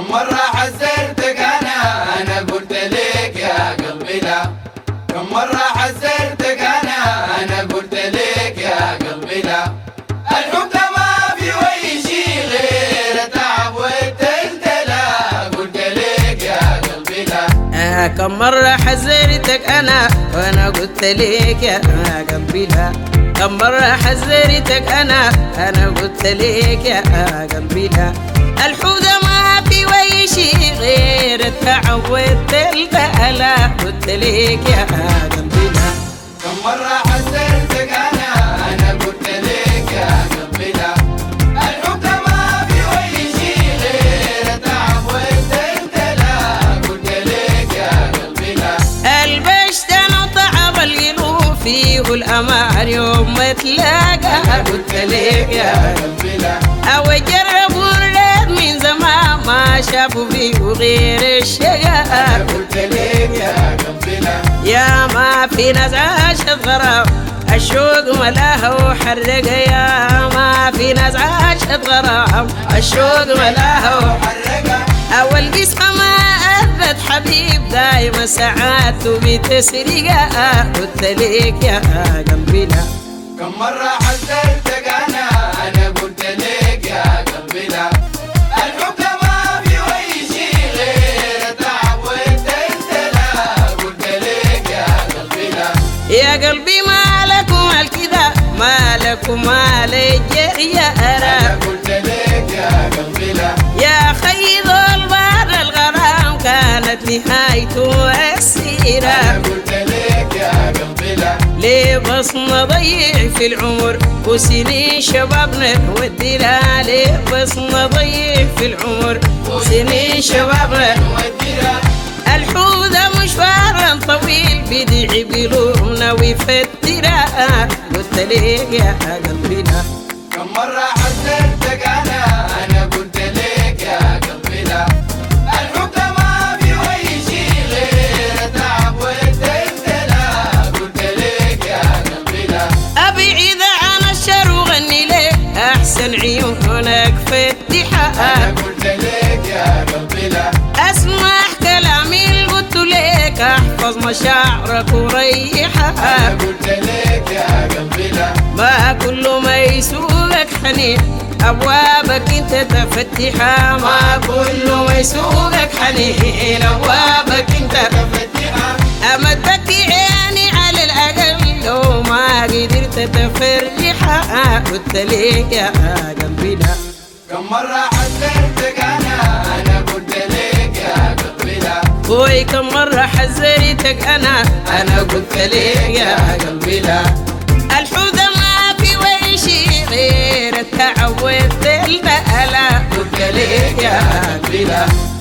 كم مرة حذرتك أنا قلت لك يا قلبي لا. كم مرة حذرتك أنا قلت لك يا قلبي لا. الحب ده ما في أي شي غير تعب والتلتلا. قلت لك يا قلبي لا. كم مرة حذرتك أنا وأنا قلت لك يا قلبي لا. كم مرة حذرتك أنا قلت لك يا قلبي لا. الحب ده ما في أي شي غير التعب والتلتلا. قلت لك يا قلبي لا. كم مرة حذرتك أنا قلت لك يا قلبي لا. الحب ده ما في أي شي غير تعب والتلتلا. قلت لك يا قلبي لا. البشتن وطعم القلوب فيه الأمار يوم ما تلاقى. قلت لك يا قلبي لا. أو جربوا الريد من زمان ما شافوا فيه غير الشقاء. قلت لك يا قلبي لا. يا ما في ناس عاشت غرام الشوق ملاها وحرق. يا ما في ناس عاشت غرام الشوق ملاها وحرقها. أول قسمة ما أثبت حبيب دايما ساعاته بتسرقها. قلت لك يا قلبي لا. كم مرة حذرتك أنا قلت لك يا قلبي لا. الحب ده ما في أي شي غير تعب والتلتلا. قلت لك يا قلبي لا. يا قلبي مالك ومال كذا مالك ومال الجريارة. أنا قلت لك يا قلبي لا. يا خي ذول بار الغرام كانت نهايته السيرة. أنا قلت لك يا قلبي لا. ليه بس نضيع في العمر وسنين شبابنا نوديها. ليه بس نضيع في العمر وسنين شبابنا نوديها. الحب ده مشوار طويل بدعي بلومنا ويفترها. قلت لك يا قلبي لا. كم مرة حذرتك أنا قلت لك يا قلبي لا. الحب ده ما في أي شي غير تعب والتلتلا. قلت لك يا قلبي لا. أبعد عن الشر وغني لك أحسن عيونك فتحها. أنا قلت لك يا قلبي لا. أسمع كلامي اللي قلت لك احفظ مشاعرك وريحها. أنا قلت لك يا قلبي لا. ما كل ما يسوقك حنين أبوابك انت تفتحها. ما كل ما يسوقك حنين أبوابك انت تفتحها. أما تبكي عيني على الأقل لو ما قدرت تفرحها. قلت لك يا قلبي لا. كم مرة حذرتك أنا قلت لك يا قلبي لا. خوي كم مرة حذرتك أنا قلت لك يا قلبي لا. الحب ده ما في أي شي غير التعب والتلتلا. قلت لك يا قلبي لا.